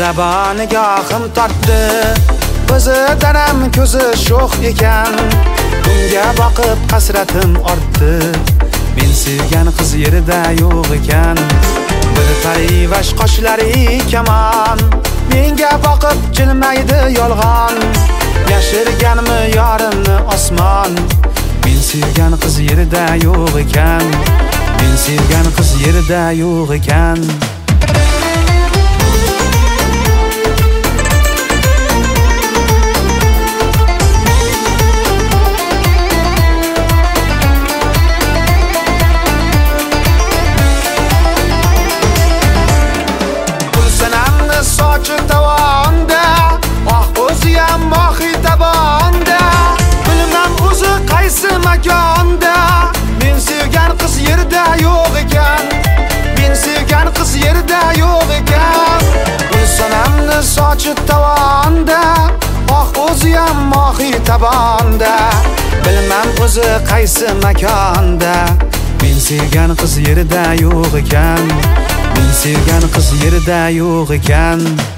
Dilrabo nigohim tortdi, o'zidan ham ko'zi sho'x ekan. Unga boqib hasratim ortdi, men sevgan qiz yerida yo'q ekan. Bir parivash qoshlari kamon, menga boqib jilmaydi yolg'on. Yashirganmi yorimni osmon, men sevgan qiz yerida yo'q ekan. Men sevgan qiz yerida yo'q ekan. Sochi tovonda, o'zi ham mohi tabonda. Bilmam o'zi qaysi makonda, men sevgan qiz yerda yo'q ekan. Men sevgan qiz yerda yo'q ekan. Sanamni sochi tovonda, o'zi ham mohi tabonda. Bilmam o'zi qaysi makonda, men sevgan qiz yerda yo'q ekan. Men sevgan qiz yerida yo'q ekan.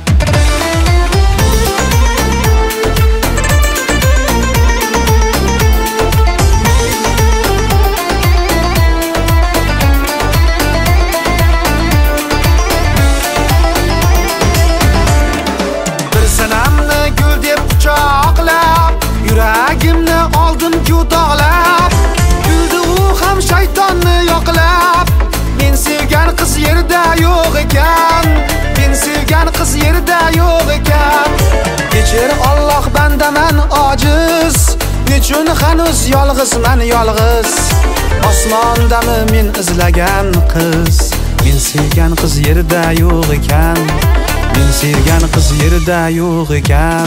Bir sanamni gul deb quchoqlab, yuragimni oldim yo'toqlab. Kuldi u ham shaytonni yoqlab. Men sevgan qiz yerda yo'q ekan. Men sevgan qiz yerda yo'q ekan. Kechir Alloh, bandaman ojiz. Nechun hanuz yolg'izman yolg'iz. Osmondami men izlagan qiz. Men sevgan qiz yerda yo'q ekan. Men sevgan qiz yerda yo'q ekan.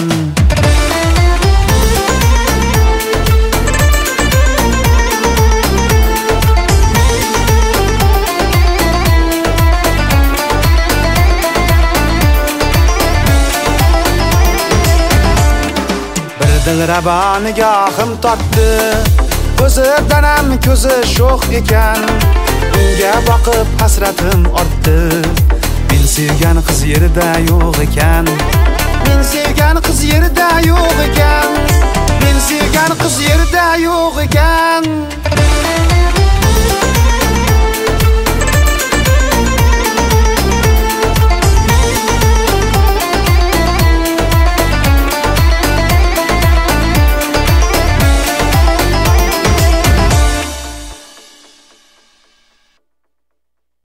Dilrabo nigohim tortdi, o'zidan ham ko'zi sho'x ekan. Unga boqib hasratim ortdi, men sevgan qiz yerida yo'q ekan. Men sevgan qiz yerida yo'q ekan.